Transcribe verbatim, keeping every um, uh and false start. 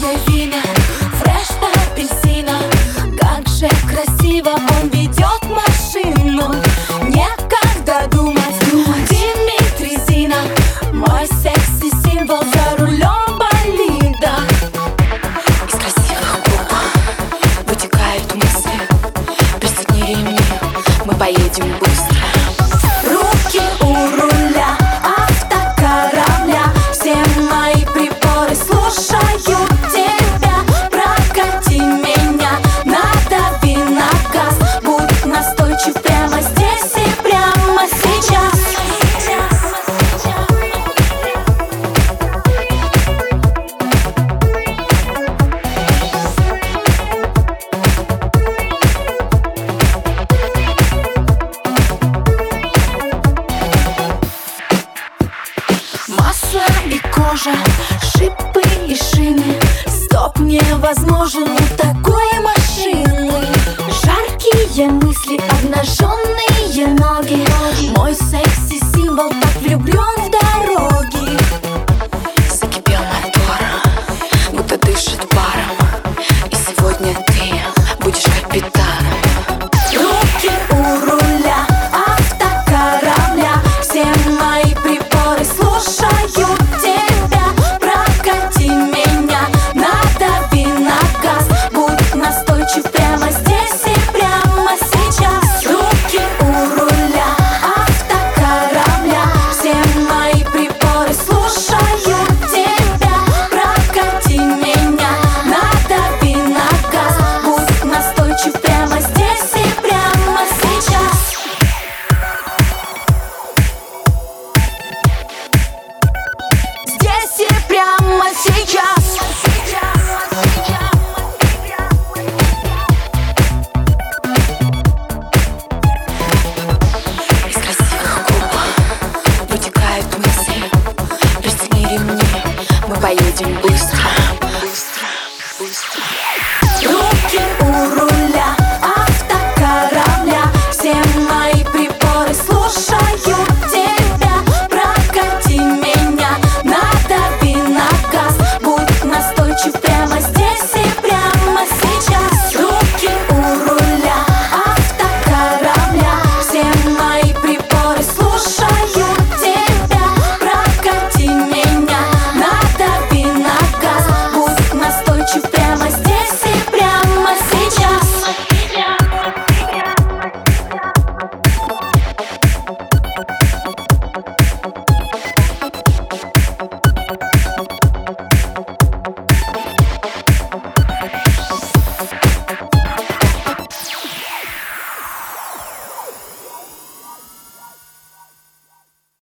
Красное вино, фреш по апельсина. Как же красиво он ведет машину. Некогда думать, Дмитрий Зина, мой секси-символ за рулем болида. Из красивых губ вытекают мысли. Пристегни ремни, мы поедем быстро. Руки у руля автокорабля, все мои приборы слушают тебя. Прокати меня, надави на газ, будь настойчив прямо здесь и прямо сейчас. Масло и кожа, шипы и шины. Стоп невозможен у такой машины. Жаркие мысли, обнаженные ноги. Мой секси-символ так влюблен в дороги. Закипел мотор, будто дышит паром. И сегодня ты будешь капитаном. Руки у руля автокорабля, все мои приборы слушают тебя. Прокати меня, надави на газ, будь настойчив прямо здесь и прямо сейчас. Руки у руля автокорабля, все мои приборы слушают тебя. Прокати меня, надави на газ, будь настойчив прямо здесь и прямо сейчас. Здесь и прямо сейчас. Из красивых губ вытекают мысли. Пристегни ремни, мы поедем быстро.